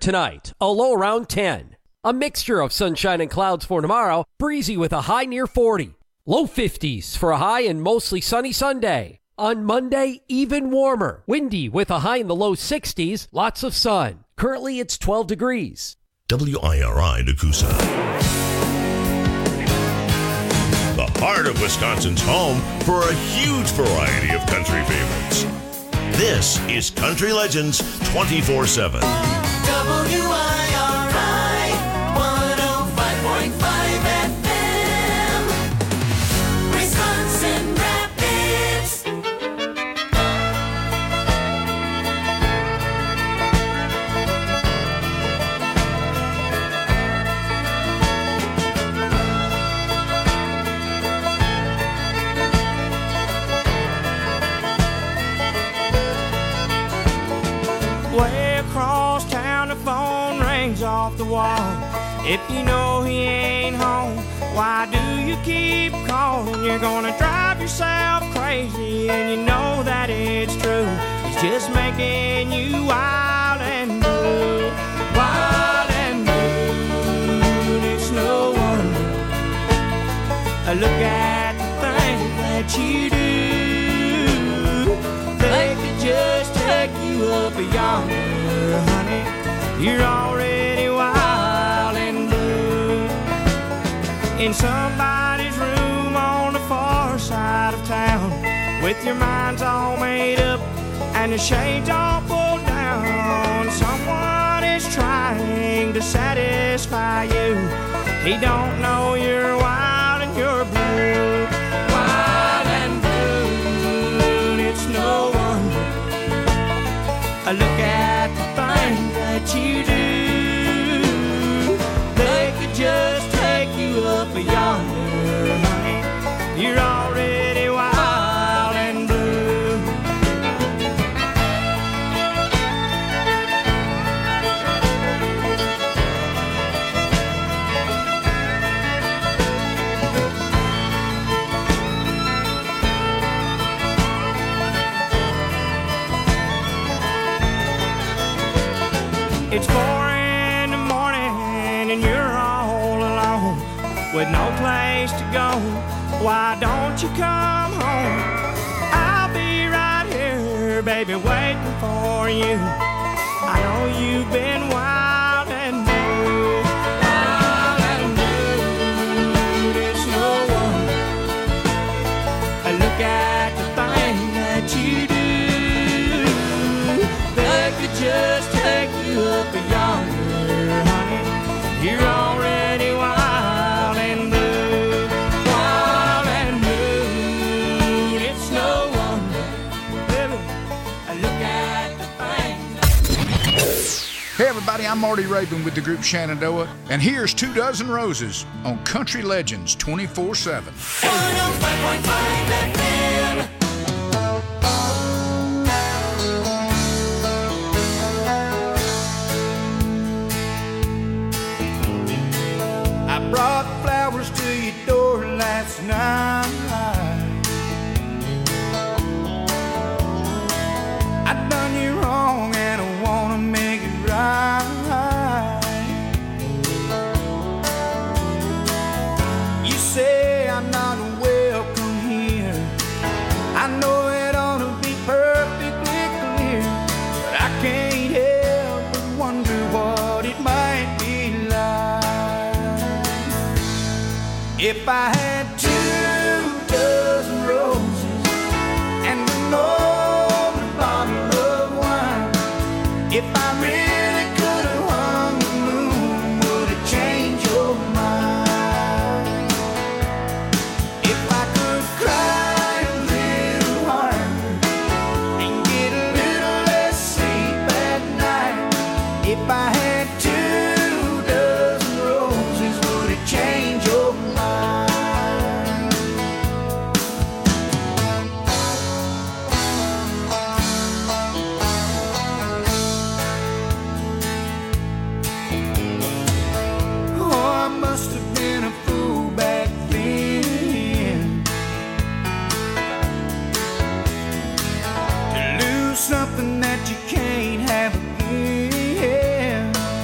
tonight, a low around 10. A mixture of sunshine and clouds for tomorrow, breezy with a high near 40. Low 50s for a high and mostly sunny Sunday. On Monday, even warmer, windy with a high in the low 60s, lots of sun. Currently, it's 12 degrees. WIRI Nakusa. The heart of Wisconsin's home for a huge variety of country favorites. This is Country Legends 24/7. WIRI 105.5 FM. Wisconsin Rapids. Way across town, the phone rings off the wall. If you know he ain't home, why do you keep calling? You're gonna drive yourself crazy, and you know that it's true. It's just making you wild and blue, wild and blue. And it's no wonder. Look at the things that you do. They could just take you up yonder, honey. You're already wild and blue. In somebody's room on the far side of town, with your minds all made up and the shades all pulled down. Someone is trying to satisfy you. He don't know you're wild and you're blue, wild and blue. And it's no wonder. Look at the things that you do. They could just take you up yonder, honey. You're already wild and blue. It's 4 in the morning and you're all alone with no place to go. Why don't you come home? I'll be right here, baby, waiting for you. I know you've been wild and blue, wild and blue. It's no wonder. Look at the things that you do. They could just take you up yonder, honey. You're already wild and blue, wild and blue. It's no wonder, baby. Look at the things. Hey everybody, I'm Marty Raven with the group Shenandoah, and here's 24 Roses on Country Legends 24/7. 105.5 FM. I brought flowers to your door last night. I done you wrong and I wanna make it right. You say I'm not welcome here. I know it ought to be perfectly clear, but I can't help but wonder what it might be like if I had 24 roses and an open bottle of wine. If I really could have hung the moon, would it change your mind? If I could cry a little harder and get a little less sleep at night. If I had 24 roses, would it change your mind? Oh, I must have been a fool back then to lose something that you can't have again.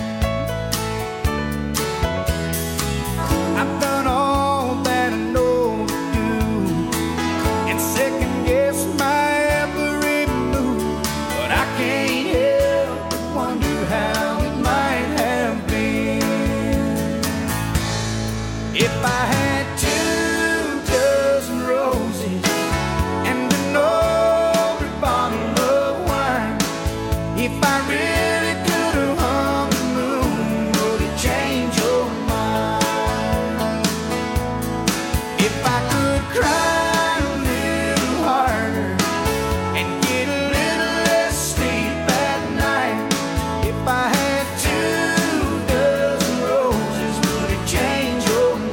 If I had 2 dozen roses and an old bottle of wine, if I really could have hung the moon, would it change your mind? If I could cry a little harder and get a little less sleep at night, if I had 2 dozen roses, would it change your mind?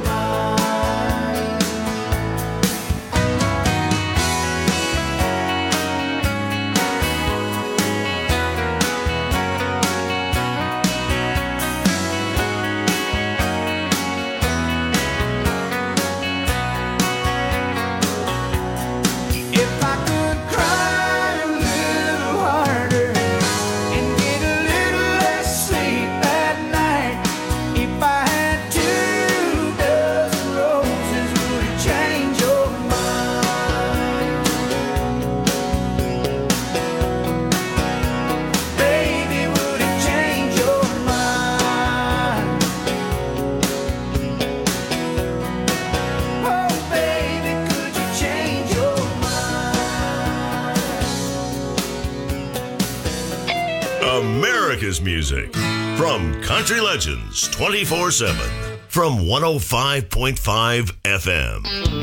If I could cry a little harder and get a little less sleep at night, if I had 2 dozen roses, would it change your mind? Baby, would it change your mind? Oh, baby, could you change your mind? America's music from Country Legends 24/7 from 105.5 FM.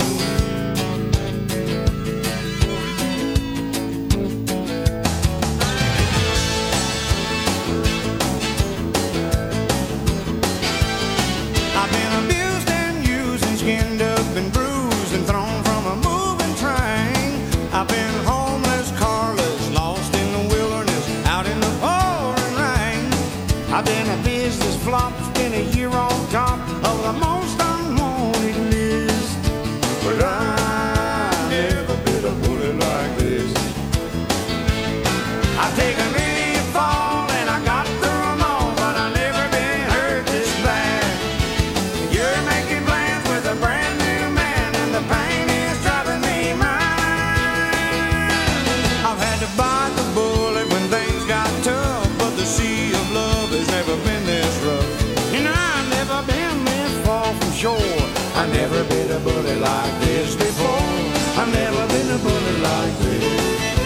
I've been abused and used and skinned up and bruised and thrown from a moving train. I've been homeless, carless, lost in the wilderness, out in the pouring rain. I've been a business flop, been a year on top of the most unwanted list. But I never bit a bullet like this. I've taken many a fall and I got through them all, but I never been hurt this bad. You're making plans with a brand new man and the pain is driving me mad. I've had to bite the bullet when things got tough, but the sea of love has never been this rough. And I've never been this far from shore. I've never been a bullet like this before. I've never been a bullet like this.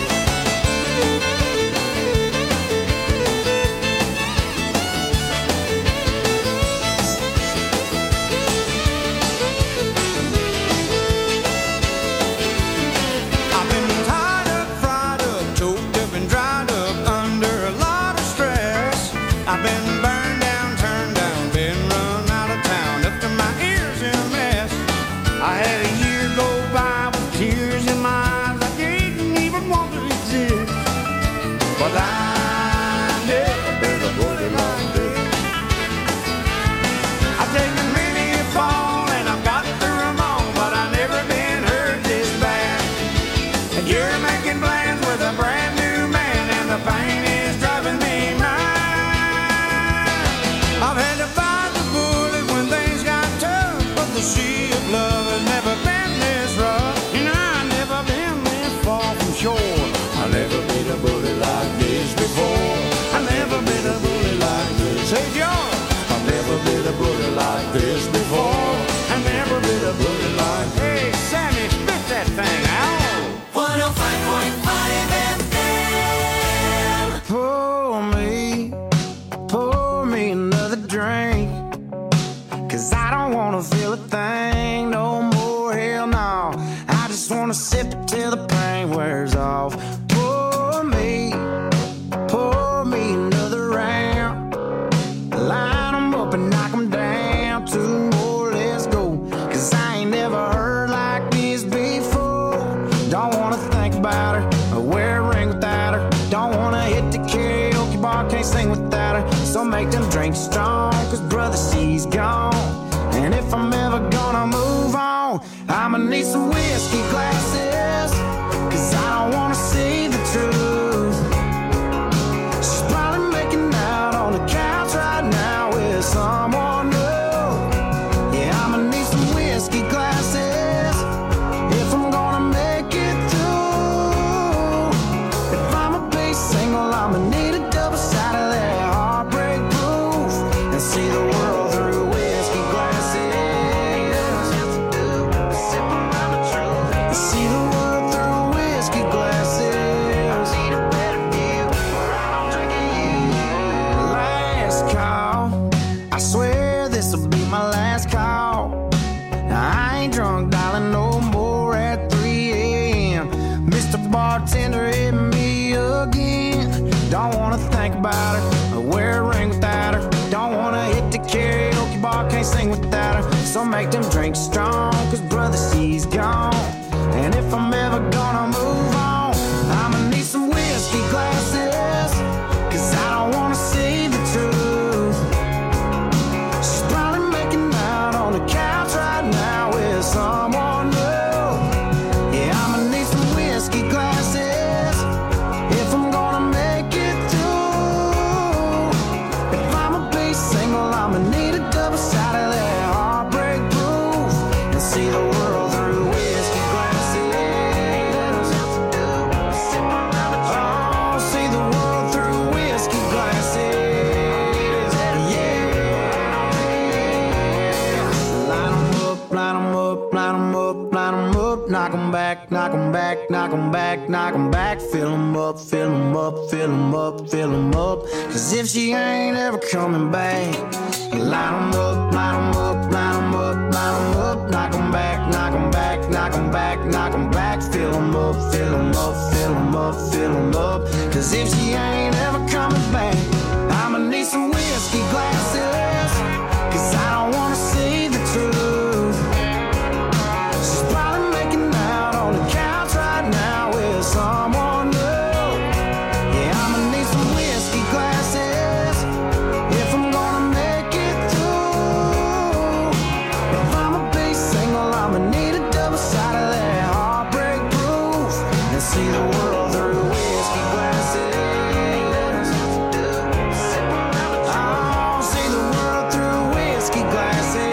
I've been tied up, fried up, choked up and dried up under a lot of stress. I've been burned down, turned down, been run out of town, up to my ears in a mess. I had a year go by with tears in my eyes, I didn't even want to exist. But I never been a bullet like this. I've taken many a fall and I've got through them all, but I've never been hurt this bad. And you're making plans with a brand new man and the pain is driving me mad. I've had to fight the bullet when things got tough, but the sea of love has never been this rough. And I've never been this far from shore. I've never been a bullet like this before. I've never been a bullet like this. Hey, John, I've never been a bullet like this before. I've never been a bullet like this. Hey, Sammy, spit that thing out. 105.5 FM. Pour me another drink. 'Cause I don't wanna feel a thing no more, hell no. I just wanna sip it till the pain wears off. Pour me another round. Line 'em up and knock 'em down. 2 more, let's go. 'Cause I ain't never heard like this before. Don't wanna think about her or wear a ring without her. Don't wanna hit the karaoke bar, can't sing without her. So make them drinks strong, 'cause brother, she's gone. And if I'm ever gonna move on, I'ma need some whiskey glasses. 'Cause I don't wanna see the truth. She's probably making out on the couch right now with someone new. Yeah, I'ma need some whiskey glasses if I'm gonna make it through. If I'ma be single, I'ma need a double shot of that heartbreak proof and see the world through whiskey glasses. I swear this'll be my last call. Now I ain't drunk, darling, no more at 3 a.m. Mr. Bartender, hit me again. Don't wanna think about her, or wear a ring without her. Don't wanna hit the karaoke bar, can't sing without her. So make them drinks strong, cause brother, she's gone. And if I'm ever gonna move on, I'ma need some whiskey glasses, cause I don't wanna see the truth. She's probably making out on the couch right now with someone new. Yeah, I'ma need some whiskey glasses if I'm gonna make it through. If I'ma be single, I'ma need a double shot of that heartbreak proof and see the world through whiskey glasses. Oh, see the world through whiskey glasses. Yeah. Line 'em up, line 'em up, line 'em up, line 'em up. Knock 'em back, knock 'em back, knock 'em back, knock 'em back. Fill 'em up, fill 'em up, fill 'em up, fill 'em up. Cause if she ain't ever coming back, line 'em up, line 'em up, line 'em up, line 'em up. Knock 'em back, knock 'em back, knock 'em back, knock 'em back. Fill 'em up, fill 'em up, fill 'em up, fill 'em up. Cause if she ain't ever coming back, I'ma need some whiskey glasses, cause I don't wanna see the truth. She's probably making out on the couch right now with someone new. Yeah, I'ma need some whiskey glasses if I'm gonna make it through. If I'ma be single, I'ma need a double shot of that heartbreak proof and see the world through whiskey glasses. Oh, see the world through whiskey glasses.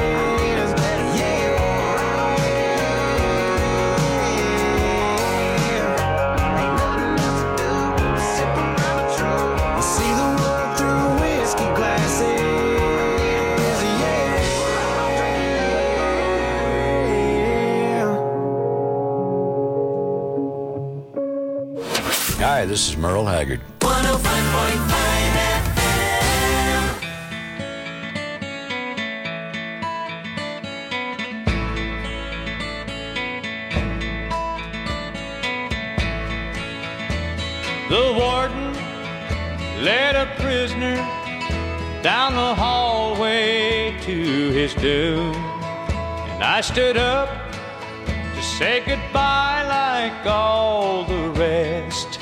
See the world through whiskey glasses. Hi, this is Merle Haggard. 105.5 FM. The warden led a prisoner down the hallway to his doom. And I stood up to say goodbye like all the rest.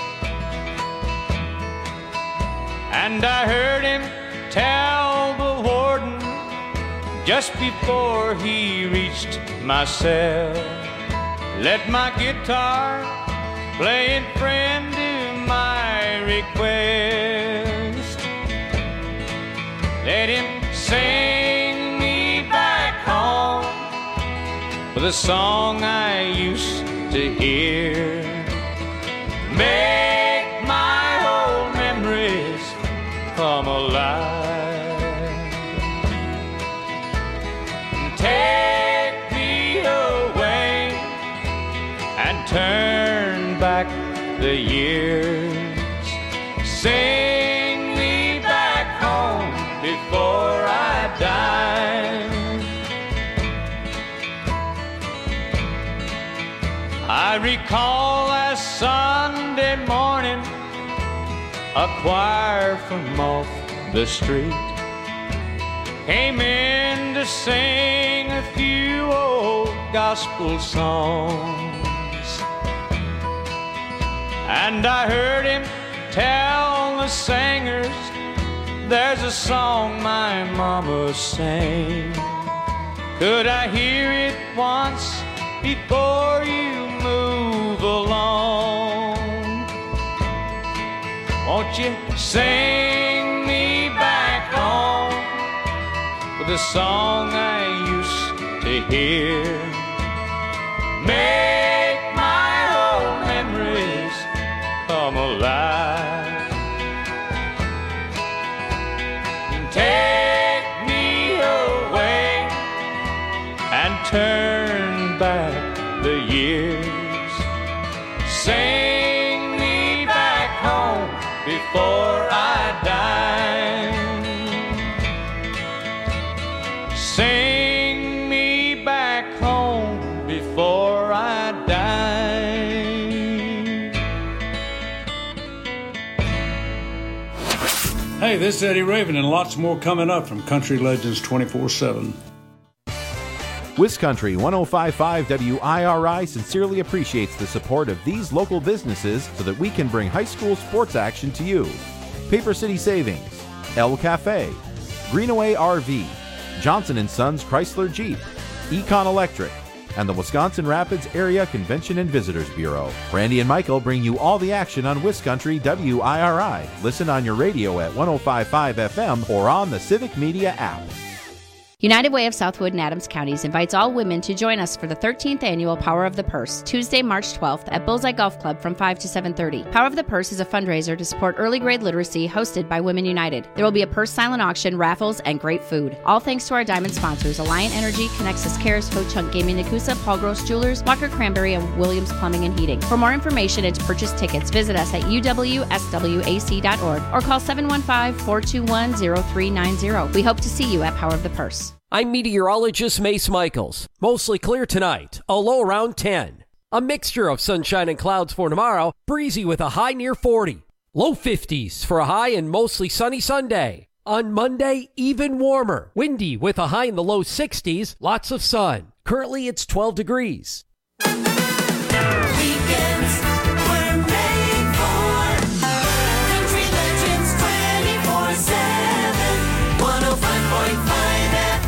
And I heard him tell the warden just before he reached my cell, let my guitar playing friend do my request. Let him sing me back home with a song I used to hear. Make my old memories come alive. Take me away and turn back the years. Sing me back home before I die. I recall last Sunday morning, a choir from off the street came in to sing a few old gospel songs. And I heard him tell the singers, there's a song my mama sang. Could I hear it once before you move along? Won't you sing me back home with a song I used to hear? Make my old memories come alive. Take me away and turn back the years. Sing me back home before I die. Hey, this is Eddie Raven, and lots more coming up from Country Legends 24/7. WisCountry 105.5 WIRI sincerely appreciates the support of these local businesses so that we can bring high school sports action to you. Paper City Savings, El Cafe, Greenaway RV, Johnson & Sons Chrysler Jeep, Econ Electric, and the Wisconsin Rapids Area Convention and Visitors Bureau. Randy and Michael bring you all the action on WisCountry WIRI. Listen on your radio at 105.5 FM or on the Civic Media app. United Way of Southwood and Adams Counties invites all women to join us for the 13th annual Power of the Purse, Tuesday, March 12th at Bullseye Golf Club from 5 to 7:30. Power of the Purse is a fundraiser to support early grade literacy hosted by Women United. There will be a purse silent auction, raffles, and great food. All thanks to our diamond sponsors, Alliant Energy, Connexus Cares, Ho-Chunk Gaming Nakusa, Paul Gross Jewelers, Walker Cranberry, and Williams Plumbing and Heating. For more information and to purchase tickets, visit us at uwswac.org or call 715-421-0390. We hope to see you at Power of the Purse. I'm meteorologist Mace Michaels. Mostly clear tonight, a low around 10. A mixture of sunshine and clouds for tomorrow, breezy with a high near 40. Low 50s for a high and mostly sunny Sunday. On Monday, even warmer, windy with a high in the low 60s, lots of sun. Currently, it's 12 degrees. Weekends were made for Country Legends 24/7, 105.5 FM.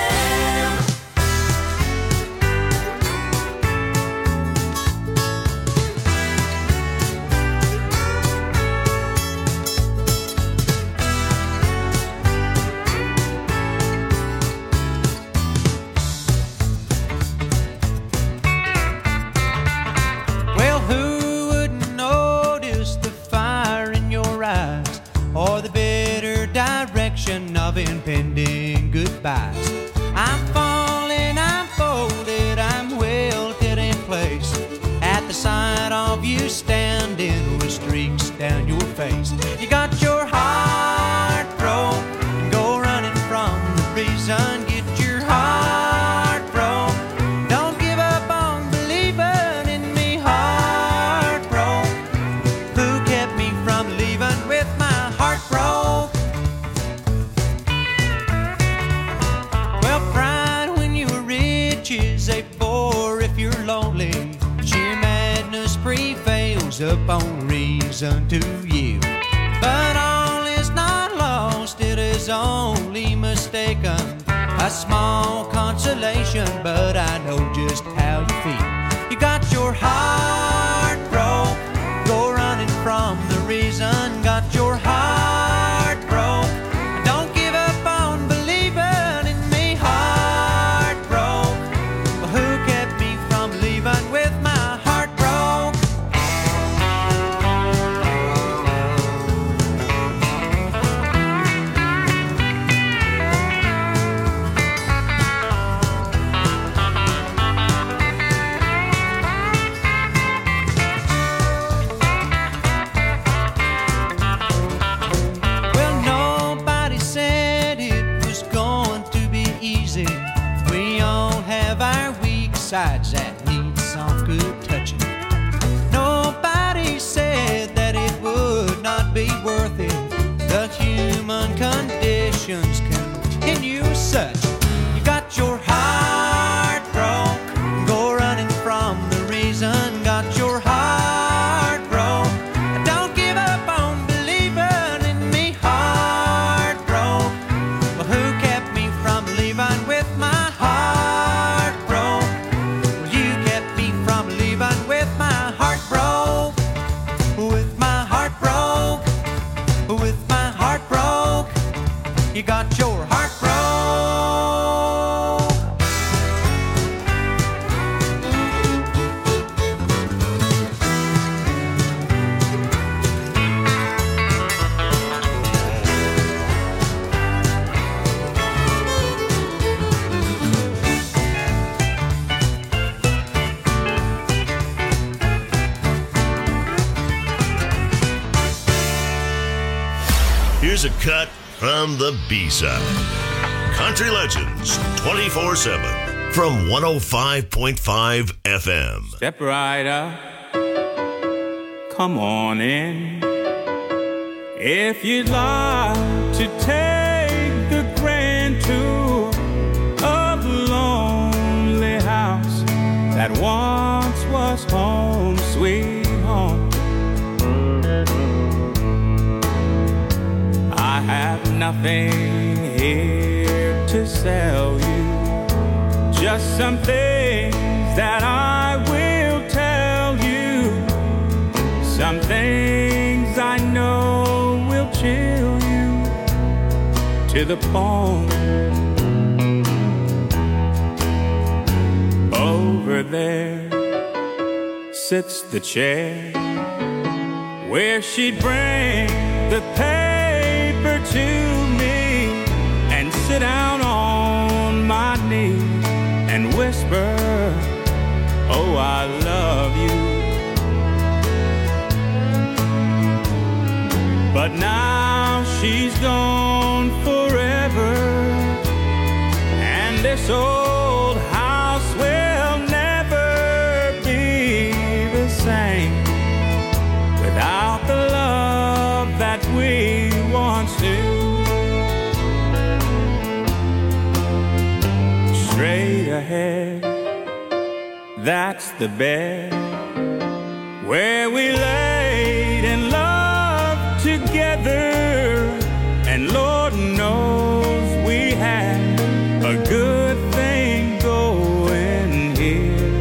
Well, who wouldn't notice the fire in your eyes or the bitter direction of impending goodbyes? I'm falling, I'm folded, I'm wilted in place at the sight of you standing with streaks down your face. You got your heart broke and go running from the reason. Get your heart broke. Don't give up on believing in me. Heart broke. Who kept me from leaving with my heart broke? Well, pride when you were rich is a bore if you're lonely. Sheer madness prevails upon reason to you. But all is not lost, it is only mistaken. A small consolation, but I know just how you feel. You got your heart broke, go running from the reason. Got your heart broke, don't give up on believing in me. Heart broke, well, who kept me from leaving with my heart broke? Well, nobody said it was going to be easy. We all have our weak sides that need some good touching. Nobody said that it would not be worth it. The human conditions continue as such. You got your heart broke, go running from the reason. Got your heart broke, don't give up on believing in me. Heart broke, well, who kept me from leaving with my heart broke? Well, you kept me from leaving with my heart broke. With my heart broke, with my heart broke. You got your heart broke. Here's a cut from the B-side. Country Legends 24/7 from 105.5 FM. Step right up, come on in. If you'd like to take the grand tour of the lonely house that once was home, sweet home, I have nothing here to sell you, just some things that I will tell you, some things I know will chill you to the bone. Over there sits the chair where she'd bring the paper to me and sit down on my knee and whisper, oh, I love you. But now she's gone forever, and this old house will never be the same without the love that we once knew. Straight ahead, that's the bed where we laid in love together, and Lord knows we had a good thing going here.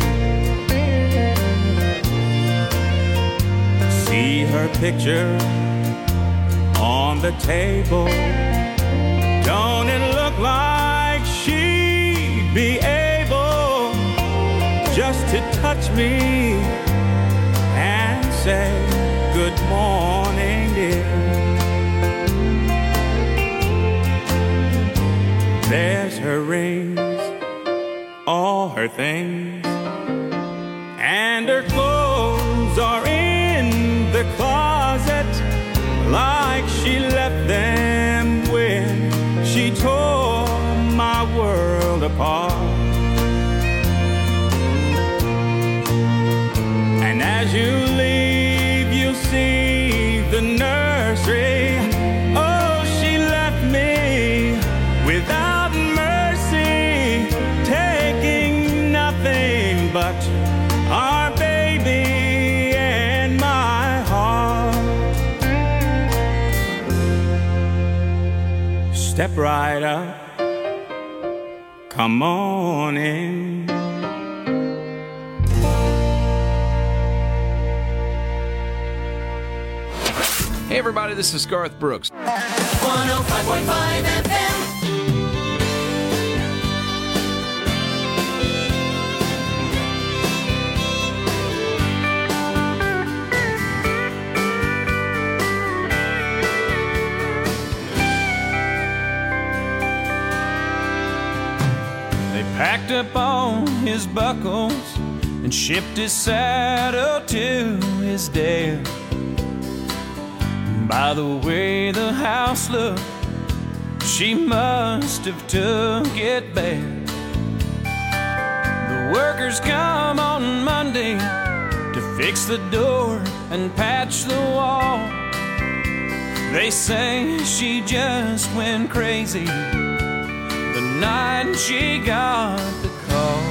See her picture on the table, don't it look like she'd be able just to touch me and say good morning, dear. There's her rings, all her things, and her clothes are in the closet like she left them when she tore my world apart. And as you leave, you'll see the nursery. Oh, she left me without mercy, taking nothing but our baby and my heart. Step right up, come on in. Hey everybody, this is Garth Brooks. 105.5 FM. They packed up all his buckles and shipped his saddle to his dad. By the way the house looked, she must have took it bad. The workers come on Monday to fix the door and patch the wall. They say she just went crazy the night she got the call.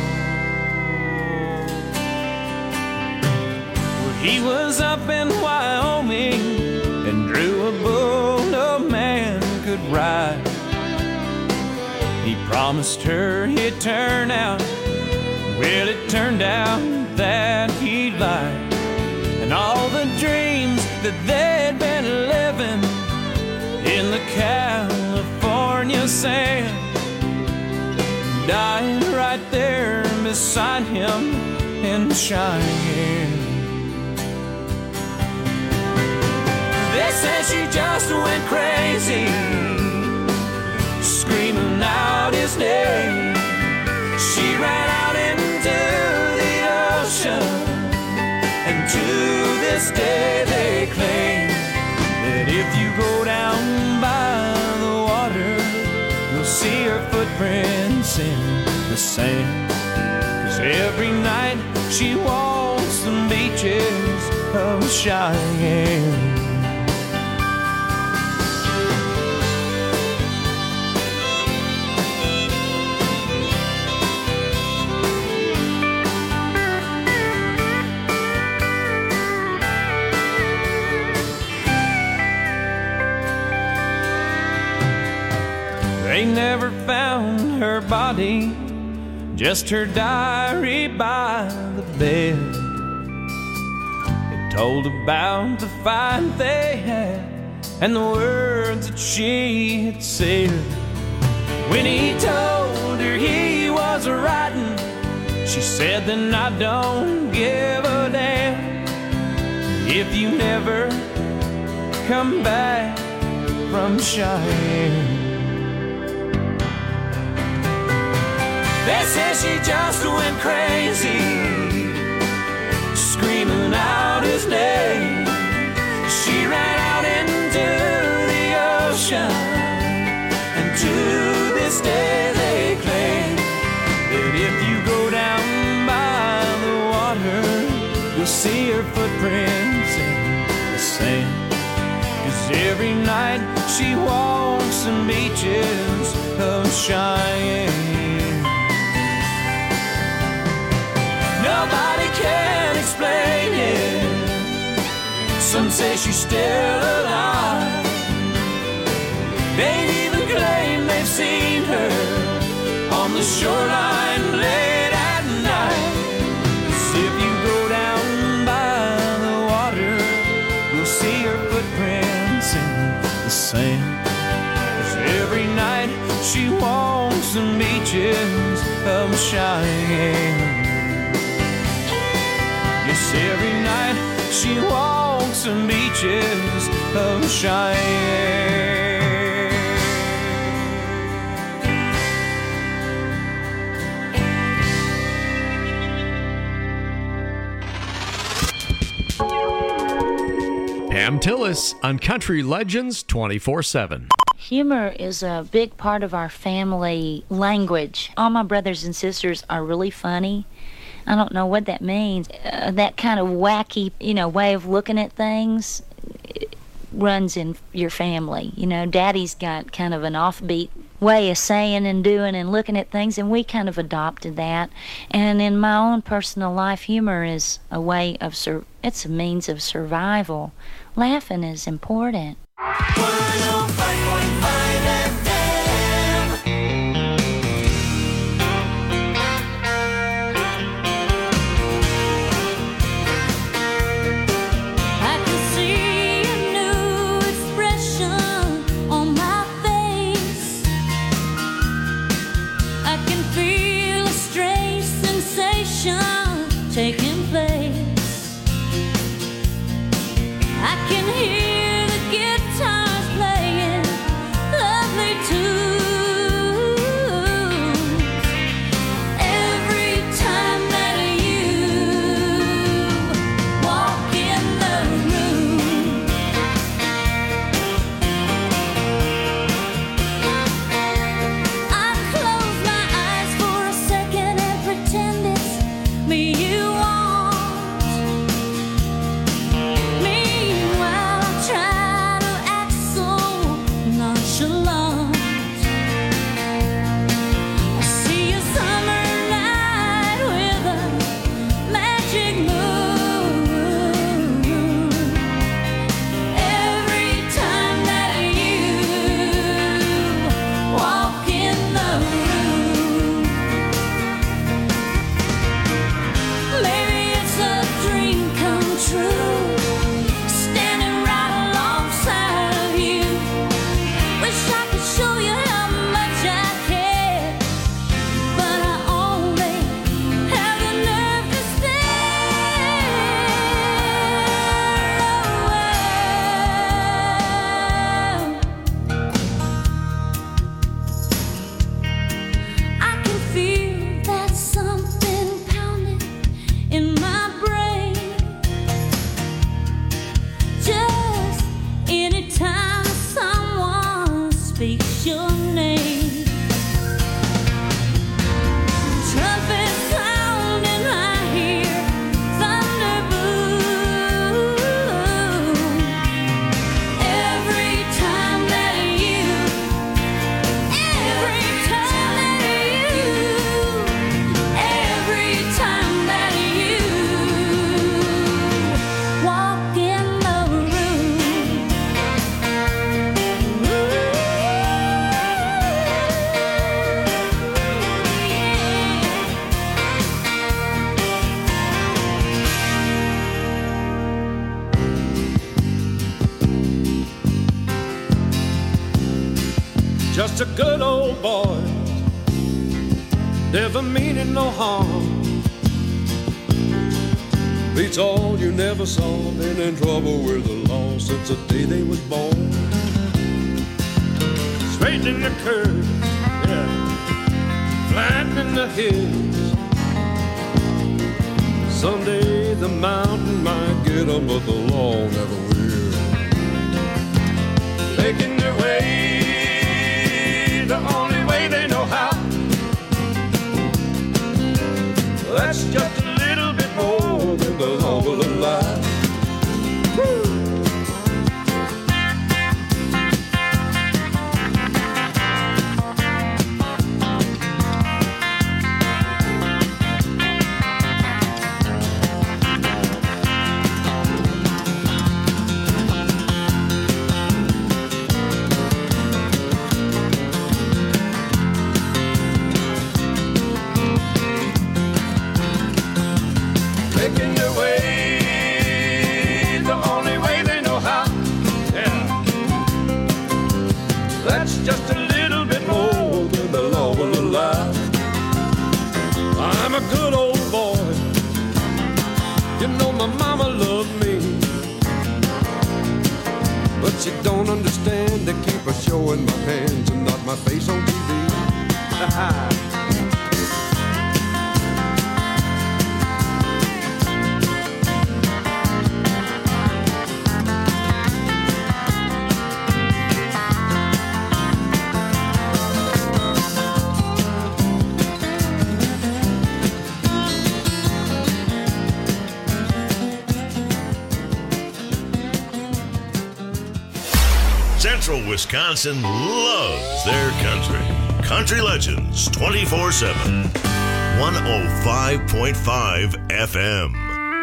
Well, he was up in Wyoming and drew a bull no man could ride. He promised her he'd turn out. Well, it turned out that he lied. And all the dreams that they'd been living in the California sand died right there beside him in Cheyenne. They said she just went crazy, screaming out his name. She ran out into the ocean, and to this day they claim that if you go down by the water, you'll see her footprints in the sand. 'Cause every night she walks the beaches of Cheyenne. never found her body, just her diary by the bed. It told about the fight they had and the words that she had said. When he told her he was writing, she said, then I don't give a damn if you never come back from Cheyenne. They say she just went crazy, screaming out his name. She ran out into the ocean, and to this day they claim that if you go down by the water, you'll see her footprints in the sand. 'Cause every night she walks the beaches of Cheyenne. Nobody can explain it. Some say she's still alive. They even claim they've seen her on the shoreline late at night. 'Cause if you go down by the water, you'll see her footprints in the sand. 'Cause every night she walks the beaches of Cheyenne. Yes, every night she walks the beaches of Cheyenne. Pam Tillis on Country Legends 24/7. Humor is a big part of our family language. All my brothers and sisters are really funny. I don't know what that means. That kind of wacky, way of looking at things runs in your family. Daddy's got kind of an offbeat way of saying and doing and looking at things, and we kind of adopted that. And in my own personal life, humor is a way of it's a means of survival. Laughing is important. 105.5 FM. I can see a new expression on my face. I can feel a strange sensation taking place. I can hear the guitars playing such a good old boy, never meaning no harm. Beats all you never saw, been in trouble with the law since the day they was born. Straightening the curves, yeah, flattening the hills. Someday the mountain might get them, but the law never will. Making their way the only way they know how. That's just a little bit more than the law will allow. Woo! Just a little bit more than the law will allow. I'm a good old boy. You know my mama loved me, but she don't understand. They keep her showing my hands and not my face on TV. Central Wisconsin loves their country. Country Legends 24/7. 105.5 FM.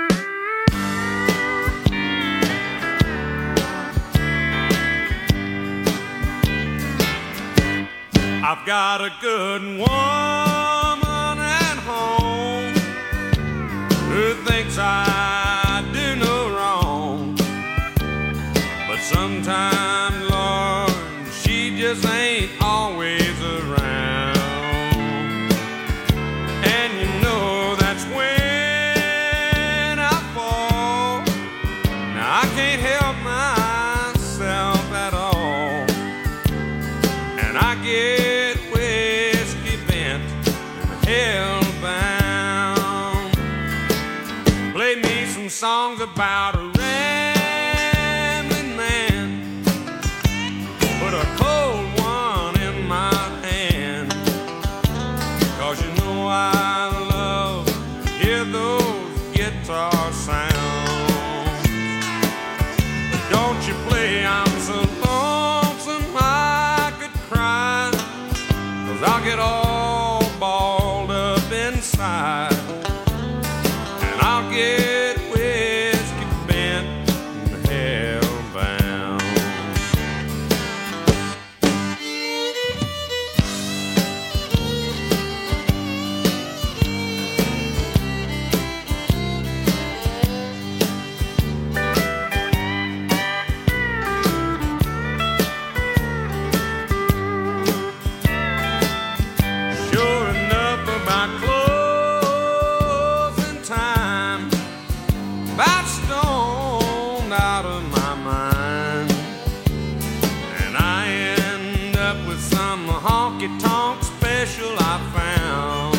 I've got a good woman at home who thinks I do no wrong, but sometimes, Lord, she just ain't always around. And you know that's when I fall. Now I can't help myself at all, and I get whiskey bent and hellbound. Play me some songs about a rambling man, put a cold one in my hand, 'cause you know I love to hear those guitar sounds. But don't you play I'm so lonesome I could cry, 'cause I'll get all balled up inside, and I'll get whiskey bent and hellbound. Sure enough, about closing time, about stoned out of my mind, and I end up with some honky-tonk special I found.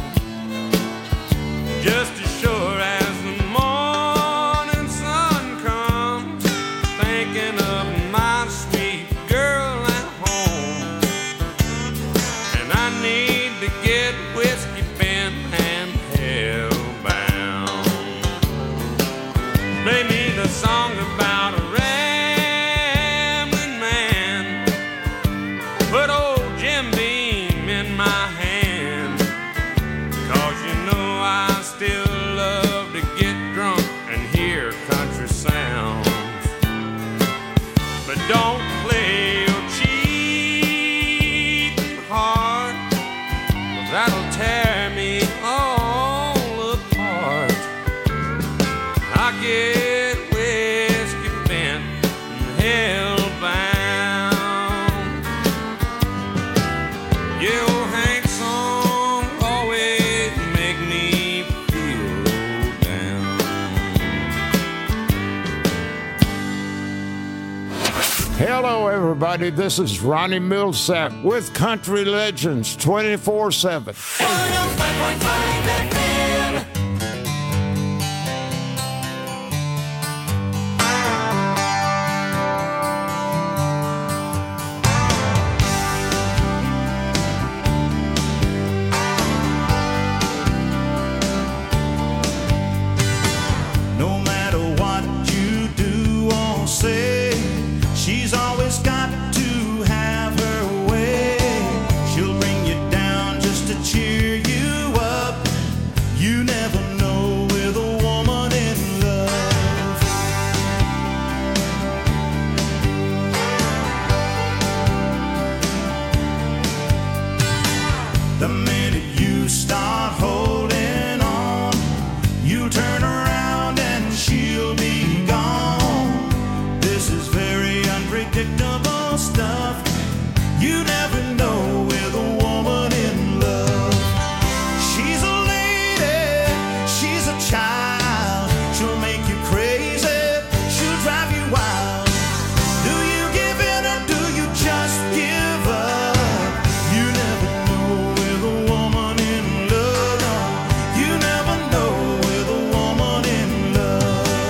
Just as sure as the morning sun comes, thinking of my sweet girl at home, and I need to get whiskey bent and hellbound. Play me the song about a rambling man, put old Jim Beam in my hand, 'cause you know I still love to get drunk and hear country sounds. But don't play your cheating heart, 'cause that'll tear me all apart. I get whiskey bent and hellbound. Yeah, old Hank song always make me feel low down. Hello, everybody. This is Ronnie Millsap with Country Legends 24/7. 105.5 FM. No matter what you do or say, she's always got to have her way. She'll bring you down just to cheer you up. You never know with a woman in love. The minute you start holding on, you turn around and she'll be gone. This is very unpredictable stuff. You never know with a woman in love. She's a lady, she's a child. She'll make you crazy, she'll drive you wild. Do you give in or do you just give up? You never know with a woman in love. No, you never know with a woman in love.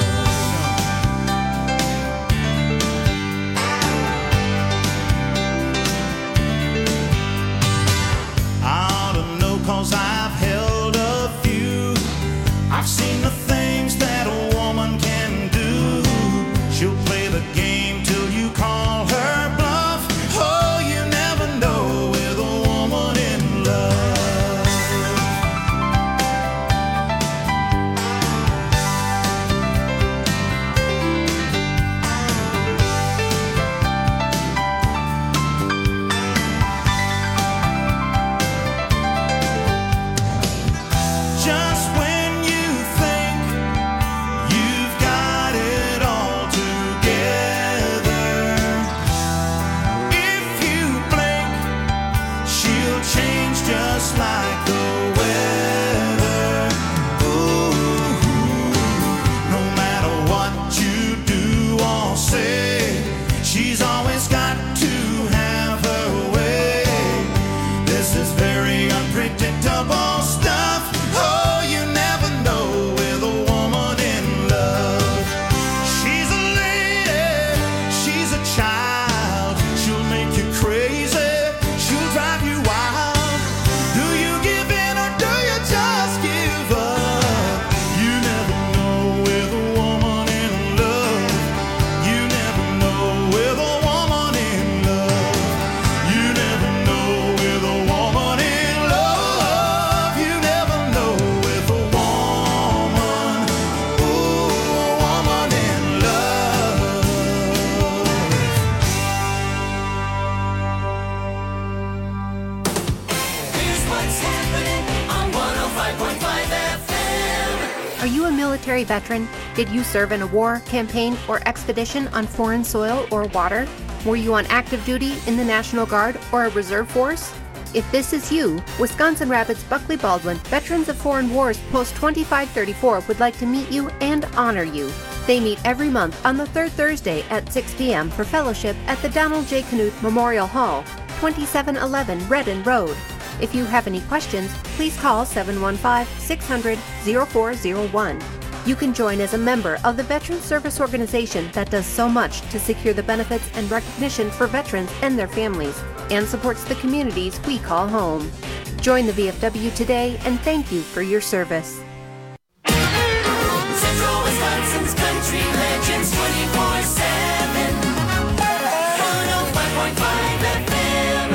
I ought to know 'cause I've held a few. I've seen the things that a woman can do. She'll play the game till you call her bluff. Oh, you never know with a woman in love. Just when you think you've got it all together, if you blink, she'll change just like the weather. Ooh, no matter what you do or say, she's always got to have her way. This is very unpredictable stuff. Oh, you never know with a woman in love. She's a lady, she's a child. She'll make you crazy, she'll drive you wild. Do you give in or do you just give up? You never know with a woman in love. You never know with a woman in love. You never know with a woman in love. You never know with a woman. Ooh, a woman in love. Here's what's happening on 105.5 FM. Are you a military veteran? Did you serve in a war, campaign, or expedition on foreign soil or water? Were you on active duty in the National Guard or a reserve force? If this is you, Wisconsin Rapids Buckley Baldwin Veterans of Foreign Wars Post 2534 would like to meet you and honor you. They meet every month on the third Thursday at 6 p.m. for fellowship at the Donald J. Knuth Memorial Hall, 2711 Redden Road. If you have any questions, please call 715-600-0401. You can join as a member of the Veterans Service Organization that does so much to secure the benefits and recognition for veterans and their families, and supports the communities we call home. Join the VFW today, and thank you for your service. Central Wisconsin's Country Legends 24/7. 105.5 FM.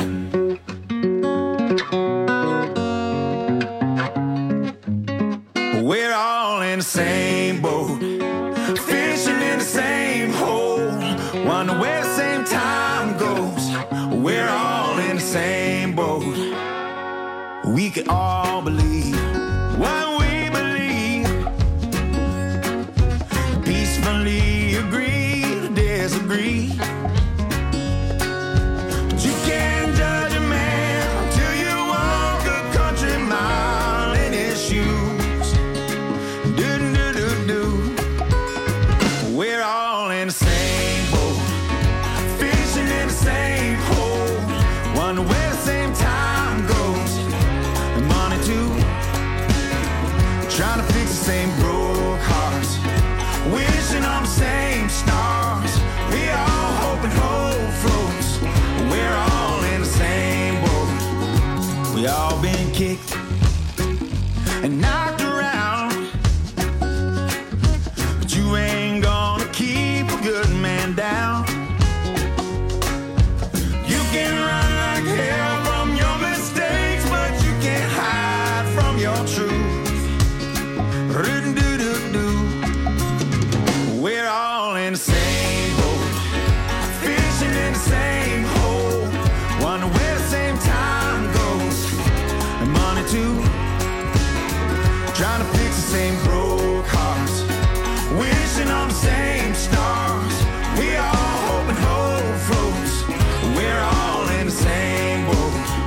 We're all in the same boat, fishing in the same hole, wonder where the same time goes. We're all in the same boat. We can all believe what we believe, peacefully agree to disagree. But you can't judge a man till We all been kicked and knocked around, but you ain't gonna keep a good man down. You can run like hell from your mistakes, but you can't hide from your truth. We're all in the same boat, fishing in the same hole, wondering where the same time goes, and money too, trying to fix the same broke hearts, wishing on the same stars. We all hope and hope floats. We're all in the same boat.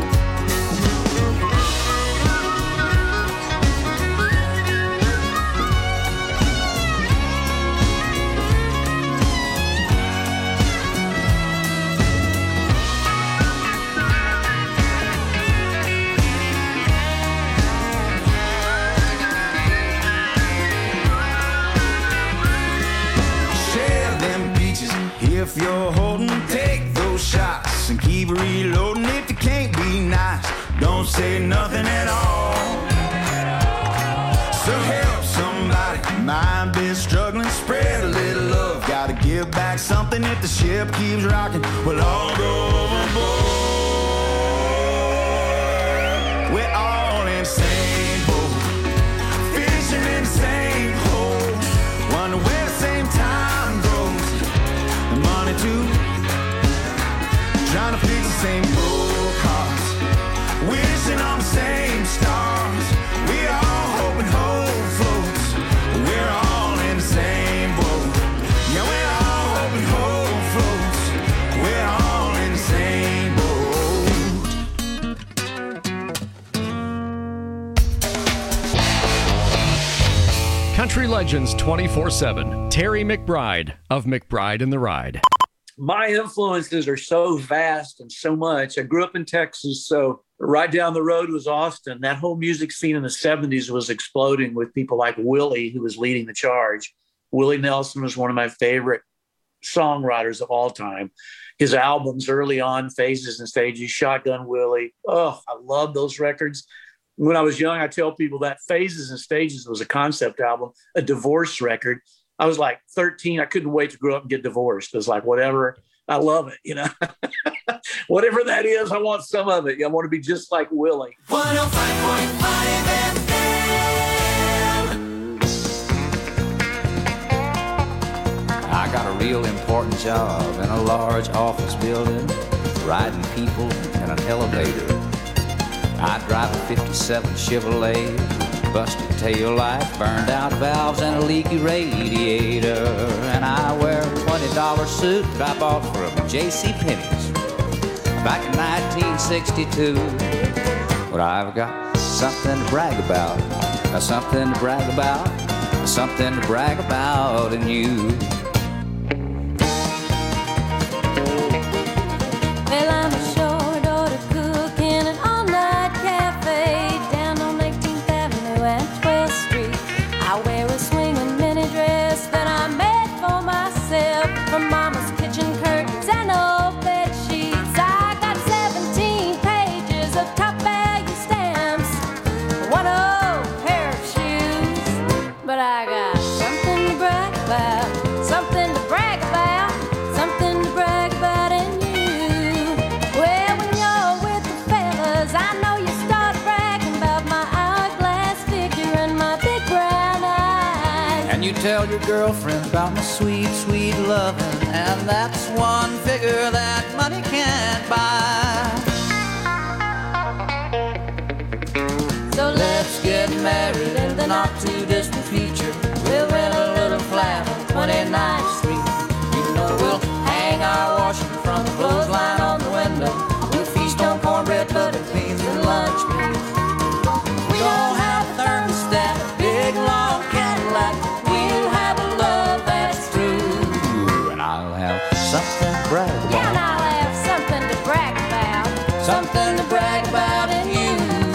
If you're holding, take those shots and keep reloading. If you can't be nice, don't say nothing at all. So help somebody, mind be struggling, spread a little love. Gotta give back something if the ship keeps rocking. We'll all go overboard. We're all in the same boat, fishing in the same hole, wonder where the same time goes, and money too, trying to fix the same broke hearts, wishing on the same stars. We all hope and hope floats. We're all in the same boat. Yeah, we're all hope and hope floats. We're all in the same boat. Country Legends 24/7. Terry McBride of McBride and the Ride. My influences are so vast and so much. I grew up in Texas, so right down the road was Austin. That whole music scene in the 70s was exploding with people like Willie, who was leading the charge. Willie Nelson was one of my favorite songwriters of all time. His albums early on, Phases and Stages, Shotgun Willie. Oh, I love those records. When I was young, I tell people that Phases and Stages was a concept album, a divorce record. I was like 13. I couldn't wait to grow up and get divorced. It was like, whatever. I love it, you know. Whatever that is, I want some of it. I want to be just like Willie. 105.5 FM. I got a real important job in a large office building, riding people in an elevator. I drive a 57 Chevrolet, busted tail lights, burned out valves, and a leaky radiator. And I wear a $20 suit that I bought from J.C.Penney's back in 1962. But I've got something to brag about, something to brag about, something to brag about in you. Well, I'm a short order cook in an all-night cafe down on 18th Avenue and 12th Street. I wear a swinging mini dress that I made for myself from Mama's kitchen curtains and old bed sheets. I got 17 pages of top value stamps, one old pair of shoes. But I got something to brag about, something to brag about, something to brag about in you. Well, when you're with the fellas, I know you start bragging about my hourglass figure and my big brown eyes. And you tell your girlfriend about my sweet, sweet loving, and that's one figure that money can't buy. So Let's get married in the not too distant future. We'll rent a little flat on 29th Street. You know we'll hang our washing from the clothesline on the window. We'll feast on cornbread, butter beans, and lunch meat. We gon' have a thermostat, a big long Cadillac. We'll have a love that's true. And I'll have something to brag about. Yeah, and I'll have something to brag about. Something to brag about in you.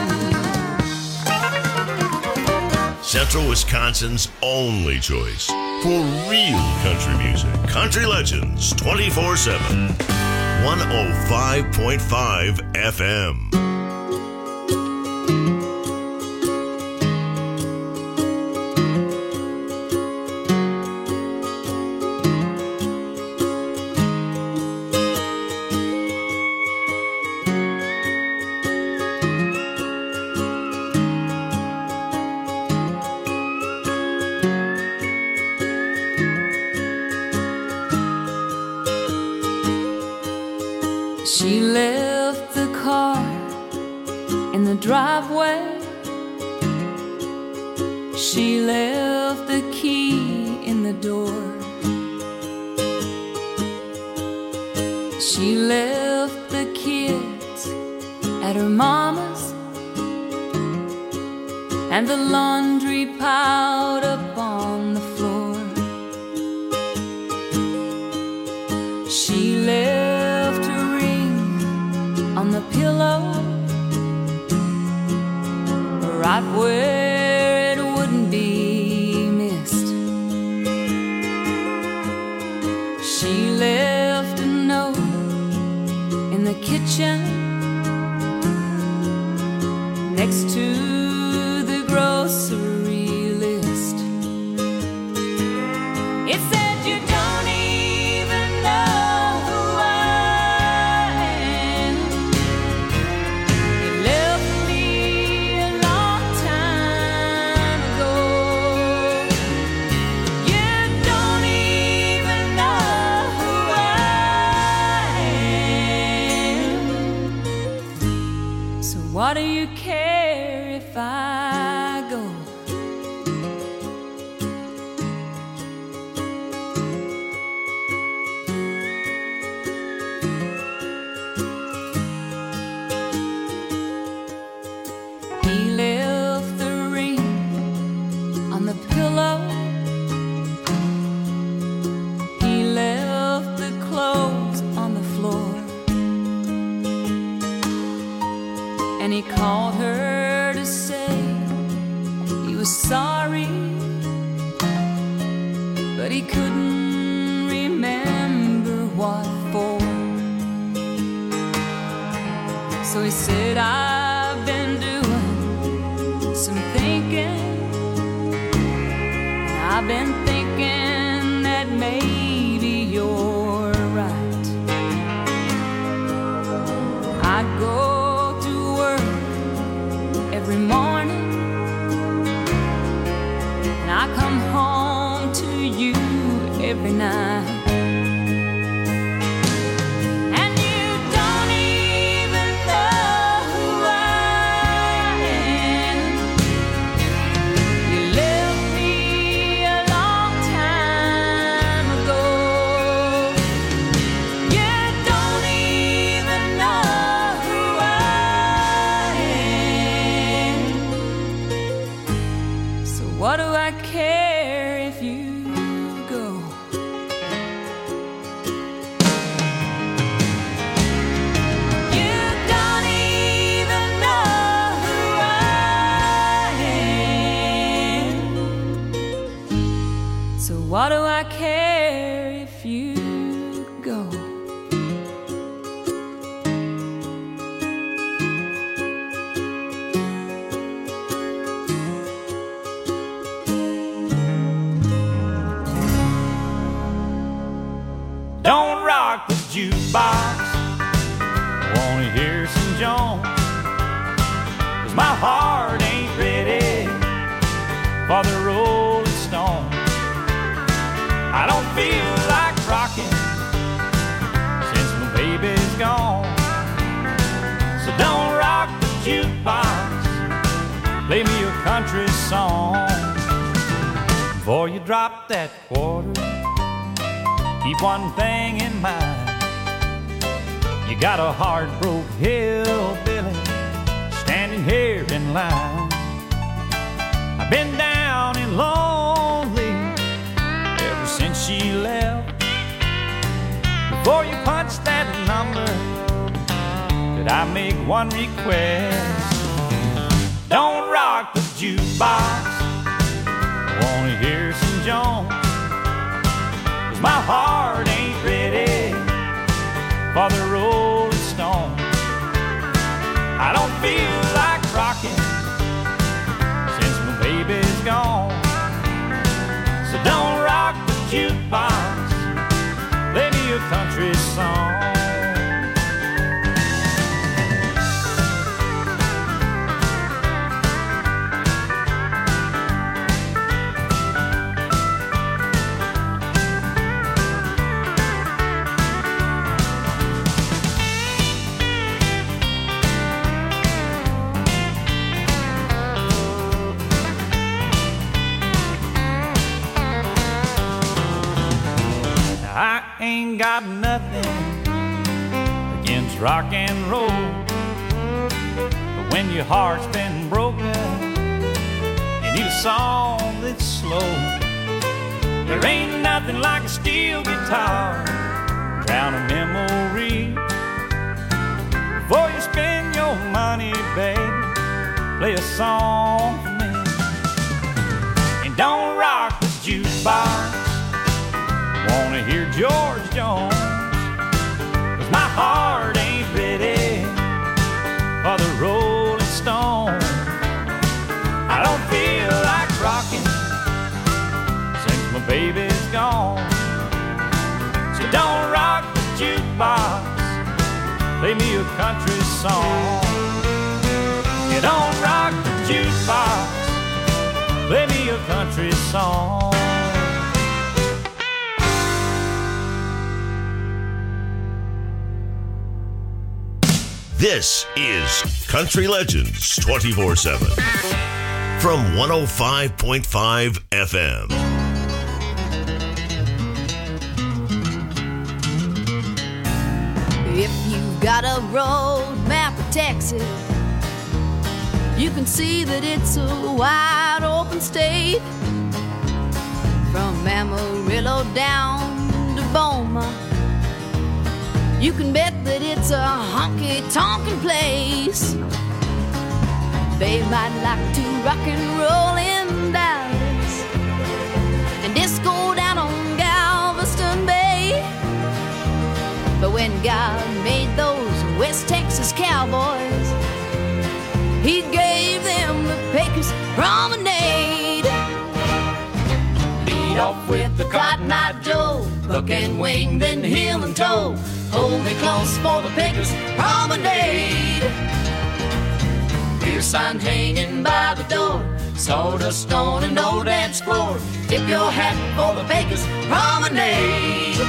Central Wisconsin's only choice for real country music. Country Legends 24/7. 105.5 FM. in the driveway. She left the key in the door. She left the kids at her mama's, and the laundry piled up on the floor. She left her ring on the pillow, right where it wouldn't be missed. She left a note in the kitchen next to the grocery list. It said, "You don't even know who I am. You left me a long time ago. You don't even know who I am. So what do you care if I go?" He left the ring on the pillow. He left the clothes on the floor. And he called her to say he was sorry, but he couldn't remember what for. So he said, "I've been doing some thinking. I've been thinking that maybe you're right. I go to work every morning, and I come home to you every night. And you don't even know who I am. You left me a long time ago. You don't even know who I am. So what do I care if you go?" You don't even know who I am. So what do I care if you go? Don't rock the jukebox, I wanna hear some Jones, 'cause my heart ain't ready for the Rolling Stones. I don't feel like rocking since my baby's gone. So don't rock the jukebox, play me a country song. Before you drop that quarter, keep one thing in mind. You got a heart-broke hillbilly standing here in line. I've been down and lonely ever since she left. Before you punch that number, did I make one request? Don't rock the jukebox, I wanna hear some Jones, 'cause my heart ain't ready for the Rolling Stones. I don't feel like rocking since my baby's gone. So don't rock the jukebox, play me a country song. ain't got nothing against rock and roll, but when your heart's been broken, you need a song that's slow. There ain't nothing like a steel guitar, drown a memory. Before you spend your money, baby, play a song for me. And don't rock the jukebox, wanna hear George Jones, 'cause my heart ain't ready for the Rolling Stones. I don't feel like rocking since my baby's gone. So don't rock the jukebox, play me a country song. You don't rock the jukebox, play me a country song. This is Country Legends 24/7 from 105.5 FM. If you've got a road map of Texas, you can see that it's a wide open state. From Amarillo down to Boma, you can bet that it's a honky-tonkin' place. They might like to rock and roll in Dallas and disco down on Galveston Bay. But when God made those West Texas cowboys, He gave them the Pecos Promenade. Lead off with the Cotton Eye Joe, hook and wing, then heel and toe. Hold me close for the Pecos Promenade. Beer sign hanging by the door, sawdust stone and no dance floor. Tip your hat for the Pecos Promenade.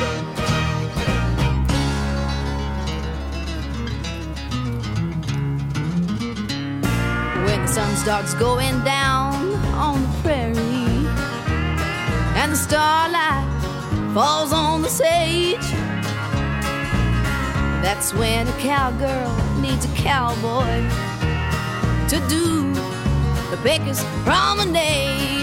When the sun starts going down on the prairie and the starlight falls on the sage, that's when a cowgirl needs a cowboy to do the Pecos Promenade.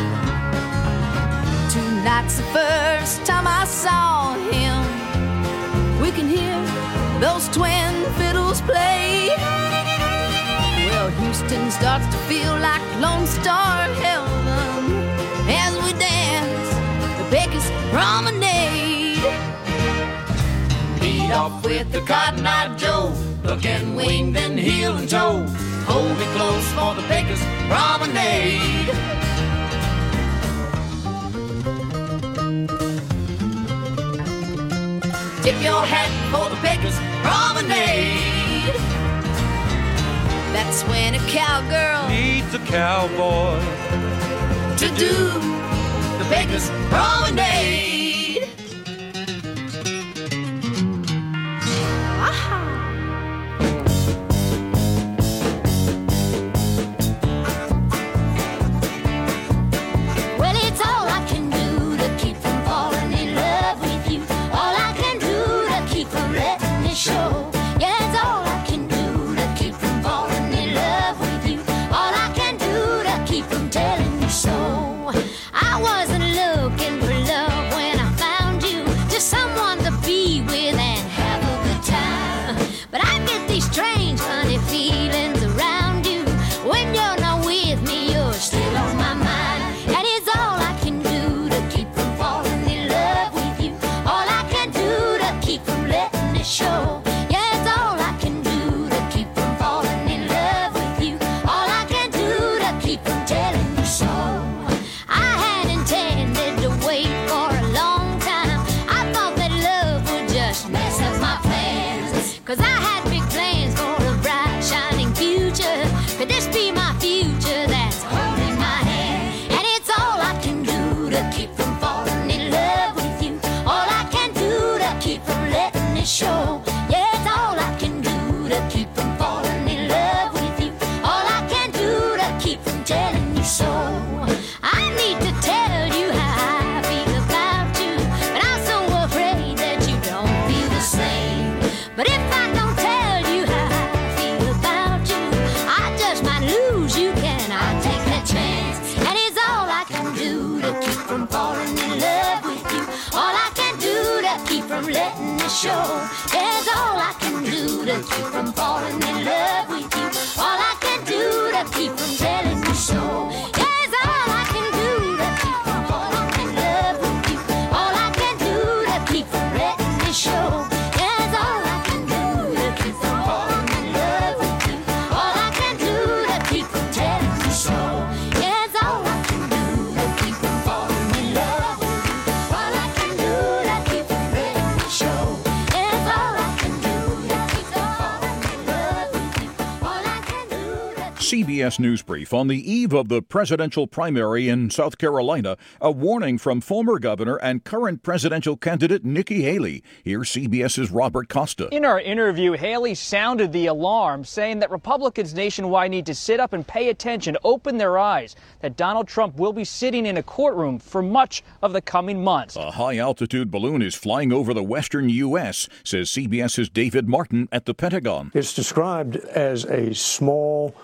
Tonight's the first time I saw him. We can hear those twin fiddles play. Well, Houston starts to feel like Lone Star heaven as we dance the Pecos Promenade. Lead off with the Cotton Eye Joe, hook and wing, then heel and toe. Hold me close for the Pecos Promenade. Tip your hat for the Pecos Promenade. That's when a cowgirl needs a cowboy to do the Pecos Promenade. Well, it's all I can do to keep from falling in love with you. All I can do to keep from letting it show. Yeah, it's all I can do to keep from falling in love with you. All I can do to keep from telling you so. I wasn't looking for love when I found you, just someone to be with and have a good time. But I get these strange, funny feelings around you. When you're not with me, you're still on my mind. And it's all I can do to keep from falling in love with you. All I can do to keep from letting it show. Yeah, it's all I can do to keep from falling in love with you. All I can do to keep from telling you so. I had intended to wait for a long time. I thought that love would just mess up my plans. 'Cause I had big plans for a bright, shining future. Could this be my future that's holding my hand? And it's all I can do to keep from falling in love with you. All I can do to keep from letting it show. Yeah, it's all I can do to keep from falling in love with you. All I can do to keep from telling you so. I need to tell you how I feel about you, but I'm so afraid that to keep from telling you so. Yes, all I can do to keep from falling in love with you. All I can do to keep from letting you show. Yes, all I can do to keep from falling in love with you. All I can do to keep from telling you so. Yes, all I can do to keep from falling in love with you. All I can do to keep from letting you show. Yes, all I can do to keep from falling in love with you. All I can do to CBS News Brief. On the eve of the presidential primary in South Carolina, a warning from former governor and current presidential candidate Nikki Haley. Here's CBS's Robert Costa. In our interview, Haley sounded the alarm, saying that Republicans nationwide need to sit up and pay attention, open their eyes, that Donald Trump will be sitting in a courtroom for much of the coming months. A high-altitude balloon is flying over the western U.S., says CBS's David Martin at the Pentagon. It's described as a small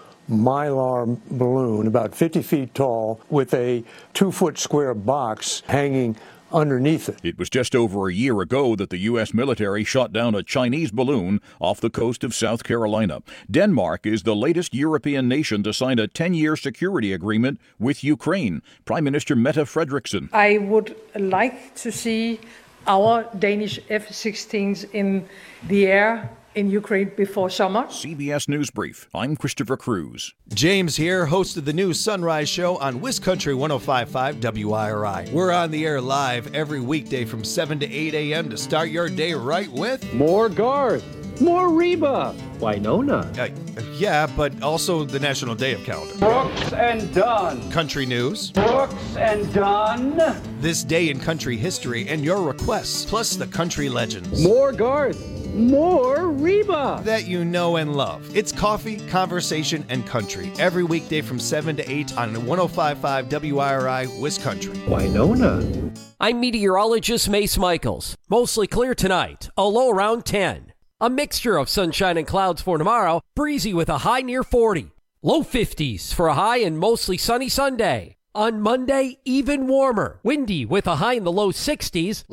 Mylar balloon, about 50 feet tall, with a 2-foot square box hanging underneath it. It was just over a year ago that the U.S. military shot down a Chinese balloon off the coast of South Carolina. Denmark is the latest European nation to sign a 10-year security agreement with Ukraine. Prime Minister Mette Frederiksen. I would like to see our Danish F-16s in the air in Ukraine before summer. CBS News Brief. I'm Christopher Cruz. James here, host of the new Sunrise Show on WisCountry 105.5 WIRI. We're on the air live every weekday from 7 to 8 a.m. to start your day right with more Garth, more Reba, Winona. Yeah, but also the National Day of Calendar. Brooks and Dunn. Country news. Brooks and Dunn. This day in country history and your requests, plus the country legends. More Garth. More Reba that you know and love. It's coffee, conversation, and country every weekday from 7 to 8 on 105.5 WIRI WisCountry. Winona. I'm meteorologist Mace Michaels. Mostly clear tonight, a low around 10. A mixture of sunshine and clouds for tomorrow, breezy with a high near 40. Low 50s for a high and mostly sunny Sunday. On Monday, even warmer, windy with a high in the low 60s.